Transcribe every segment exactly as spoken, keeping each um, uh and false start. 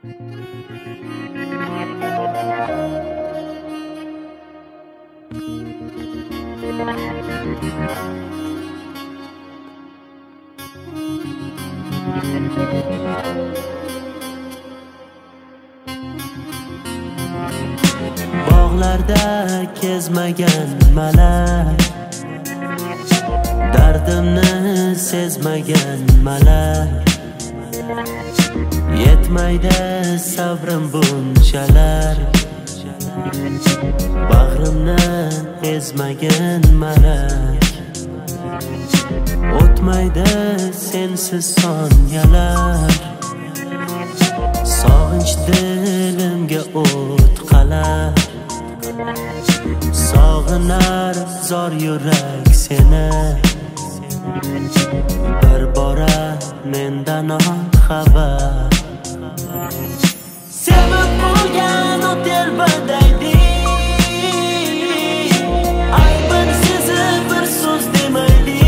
Bog'larda kezmagan malak, dardimni sezmagan malak, yetmaydi sabrim bunchalar, bag'rimni ezmagan malak, o'tmaydi sensiz sonyalar, sog'inch dilimga o't qalar, sog'inar zor yurak seni, bir bora mendan ol xabar. Sevib bo'lgan o telbadaydi, aybin sezib bir so'z demaydi,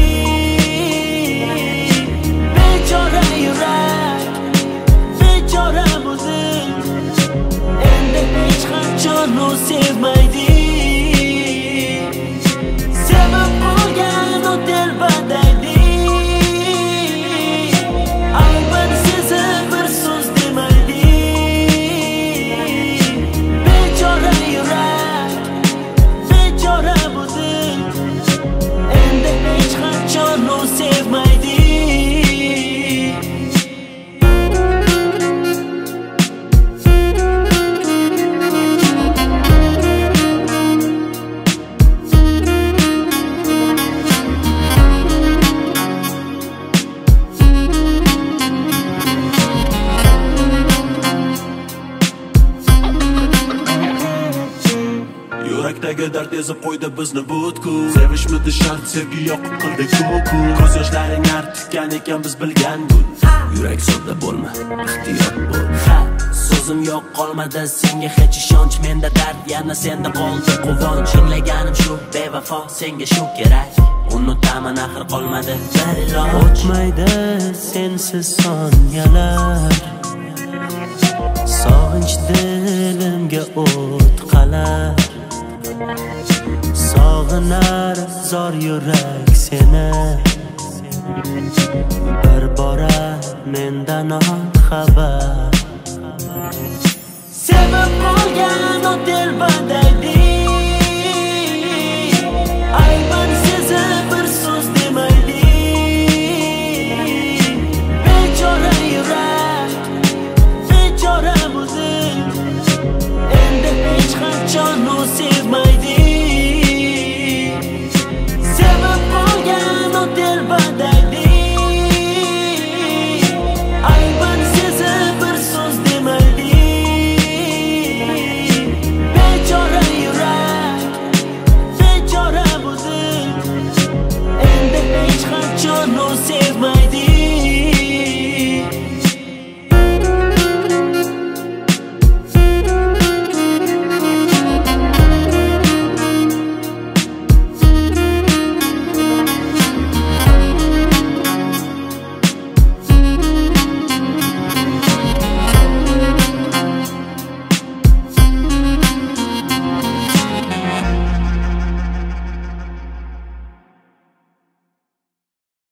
bechora yurak, bechora o'zing, endi hech qachon u sevmaydi. Sevib bo'lgan o telbadaydi, aybin sezib bir so'z demaydi, bechora yurak, bechora o'zing, endi hech qachon u sevmaydi. Yurakdagi dard ezib qo'ydi bizni butkul. Sevishmidi shart, sevgi yoqib qildi ko'ku. Ko'z yoshlaring artgan ekan biz bilgan gul. Yurak sodda bo'lma, ehtiyot bo'l. So'zim yo'q qolmadi senga hech ishonch, menda dard yana senda qoldi quvonch. Tinglaganim shu bevafo, senga shu kerak, unutaman axir qolmadi bir iloj. O'tmaydi sensiz sonyalar, sog'inch dilimga o't qalar, sog'inar zor yurak seni, bir bora mendan ol xabar. Sevib bo'lgan o telbadaydi,